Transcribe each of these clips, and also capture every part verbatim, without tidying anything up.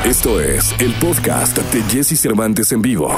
Esto es el podcast de Jesse Cervantes en vivo.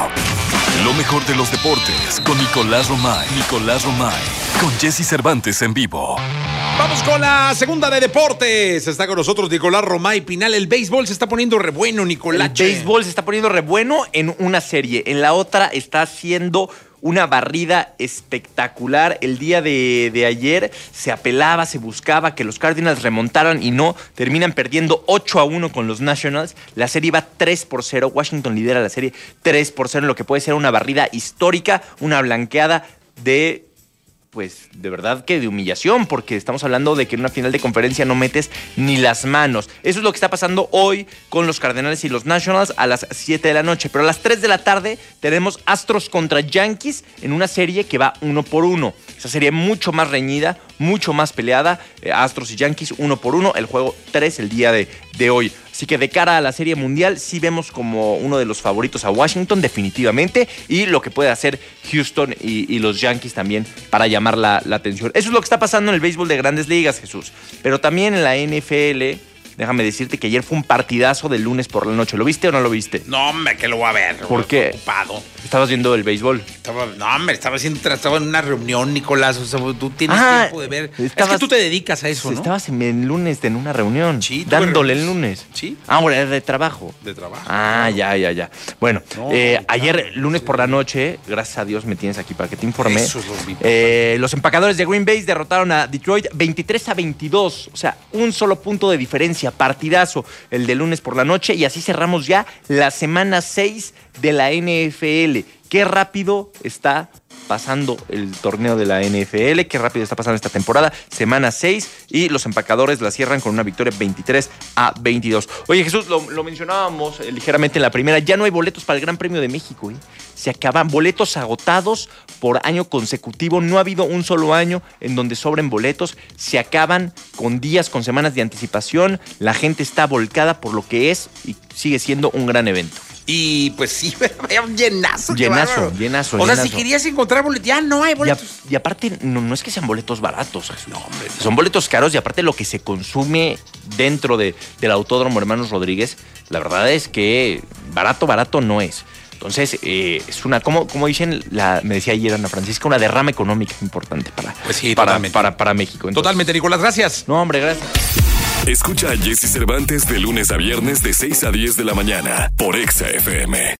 Lo mejor de los deportes con Nicolás Romay. Nicolás Romay. Con Jesse Cervantes en vivo. Vamos con la segunda de deportes. Está con nosotros Nicolás Romay Pinal. El béisbol se está poniendo re bueno, Nicolás. El béisbol se está poniendo re bueno en una serie. En la otra está haciendo una barrida espectacular. El día de, de ayer se apelaba, se buscaba que los Cardinals remontaran y no. Terminan perdiendo ocho a uno con los Nationals. La serie va tres por cero. Washington lidera la serie tres por cero en lo que puede ser una barrida histórica, una blanqueada de... pues de verdad que de humillación, porque estamos hablando de que en una final de conferencia no metes ni las manos. Eso es lo que está pasando hoy con los Cardenales y los Nationals a las siete de la noche. Pero a las tres de la tarde tenemos Astros contra Yankees en una serie que va uno por uno. Esa serie mucho más reñida, mucho más peleada. Eh, Astros y Yankees uno por uno. El juego tres el día de, de hoy. Así que de cara a la Serie Mundial sí vemos como uno de los favoritos a Washington definitivamente, y lo que puede hacer Houston y, y los Yankees también para llamar la, la atención. Eso es lo que está pasando en el béisbol de Grandes Ligas, Jesús. Pero también en la N F L, déjame decirte que ayer fue un partidazo del lunes por la noche. ¿Lo viste o no lo viste? No, hombre, que lo voy a ver. ¿Por qué? Ocupado. ¿Estabas viendo el béisbol? Estaba, no, hombre, estaba, haciendo, estaba en una reunión, Nicolás. O sea, tú tienes ah, tiempo de ver. Estabas, es que tú te dedicas a eso, ¿no? Estabas en el lunes en una reunión. Sí. Dándole el lunes. Sí. Ah, bueno, era de trabajo. De trabajo. Ah, claro. ya, ya, ya. Bueno, no, eh, claro, ayer, lunes sí. por la noche, gracias a Dios me tienes aquí para que te informe. Eso es lo mismo. Eh, los empacadores de Green Bay derrotaron a Detroit veintitrés a veintidós. O sea, un solo punto de diferencia. Partidazo el de lunes por la noche. Y así cerramos ya la semana seis de la N F L. Qué rápido está pasando el torneo de la N F L, qué rápido está pasando esta temporada, semana seis, y los empacadores la cierran con una victoria veintitrés a veintidós. Oye, Jesús, lo, lo mencionábamos eh, ligeramente en la primera, ya no hay boletos para el Gran Premio de México, ¿eh? Se acaban boletos agotados por año consecutivo, no ha habido un solo año en donde sobren boletos, se acaban con días, con semanas de anticipación, la gente está volcada por lo que es y sigue siendo un gran evento. Y pues sí, vaya un llenazo. Llenazo, llenazo. O llenazo. sea, si querías encontrar boletos, ya no hay boletos. Y, a, y aparte, no, no es que sean boletos baratos, Jesús. No, hombre. Son boletos caros y aparte lo que se consume dentro de, del Autódromo Hermanos Rodríguez, la verdad es que barato, barato no es. Entonces, eh, es una, como, como dicen, la, me decía ayer Ana Francisca, una derrama económica importante para, pues sí, para, para, para, para México. Entonces, totalmente, Nicolás, gracias. No, hombre, gracias. Escucha a Jesse Cervantes de lunes a viernes de seis a diez de la mañana por Exa F M.